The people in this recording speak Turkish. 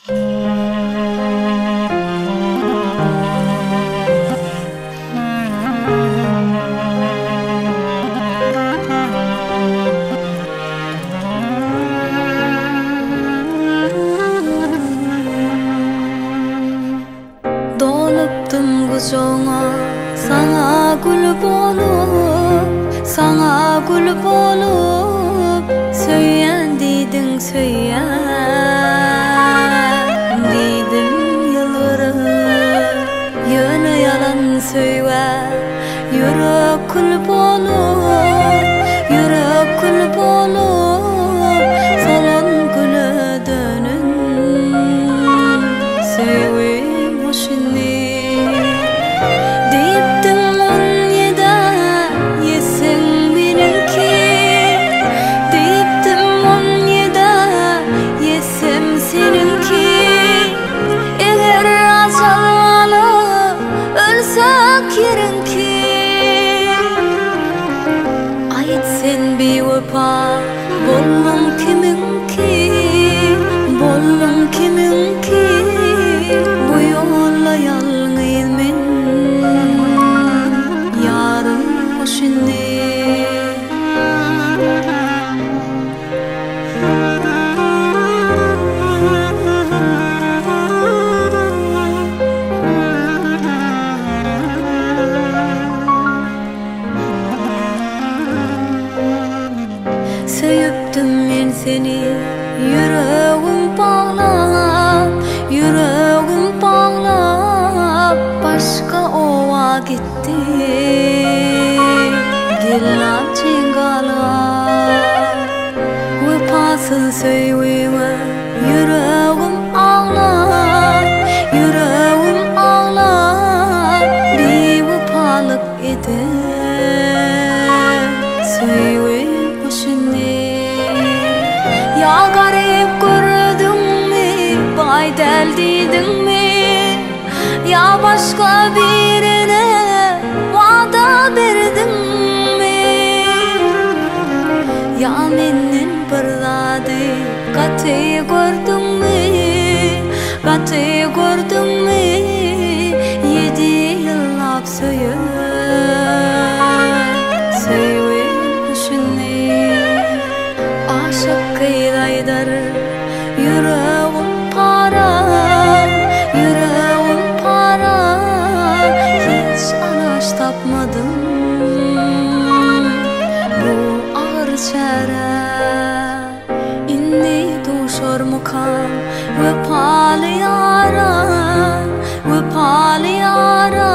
Dolupdum kucağına sana gül bolup, sana gül bolup, söyleyen dedin söyleyen dedim yılları, yine yalan söyle, yürek kül bolup, yürek kül bolup, salon güle dönün, söyleyeyim hoşini. Sen bir vefa bollum kiminki, bollum kiminki, bu yolla yalnızım yarım hoşini. Sevdim ben seni, yüreğim bağlap, yüreğim bağlap, başka ova gitti, gillap çingalap, vefasız söyleme, yüreğim ağlap, yüreğim ağlap, bir vefalık eder, söyleme hoşini. Ya garip gördün mü, baydel dedin mi? Ya başka birine vada verdin mi? Ya menden bir zady katı gördün mü? Katı gördün mü? 7 yıllap söyür, söyleyeyim hoşini. Aşık kıyıdaydar, yüreğim para, yüreğim para, hiç anaş tapmadım bu ağır çare. İnni duşar mukam, vefalı yaran, vefalı yaran.